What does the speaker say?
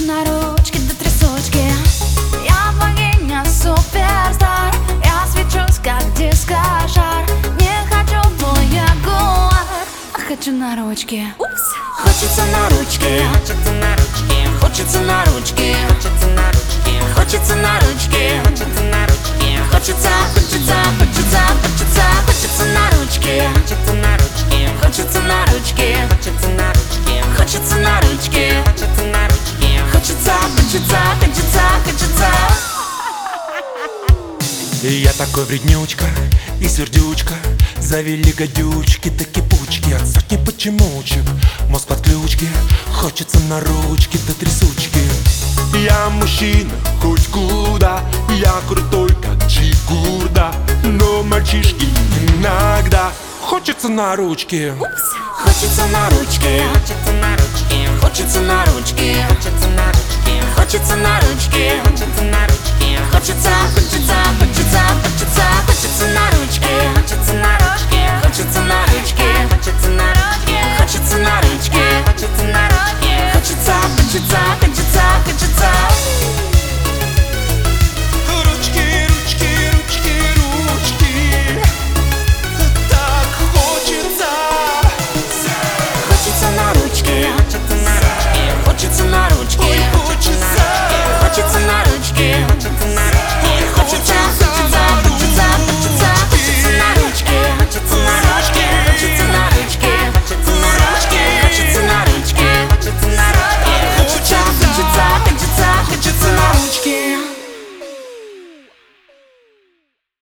на ручки до трясучки. Я богиня, суперстар. Я свечусь, как дискошар. Не хочу твой ягуар, а хочу на ручки. Хочется на ручки, хочется на ручки, хочется на ручки, хочется на ручки, хочется на ручки, хочется на ручки, хочется, хочется, хочется, хочется, хочется на ручки, хочется на ручки, хочется на ручки, хочется на ручки, хочется на ручки, хочется на ручки, хочется, хочется, хочется, хочется. Я такой вреднючка и сердючка. Завели гадючки, да кипучки от сотни почемучек. Мозг под ключки, хочется на ручки до трясучки. Я мужчина хоть куда, я крутой как Джигурда. Но мальчишки иногда хочется на ручки. Хочется на ручки, хочется на ручки, хочется на ручки, хочется на ручки, хочется на ручки,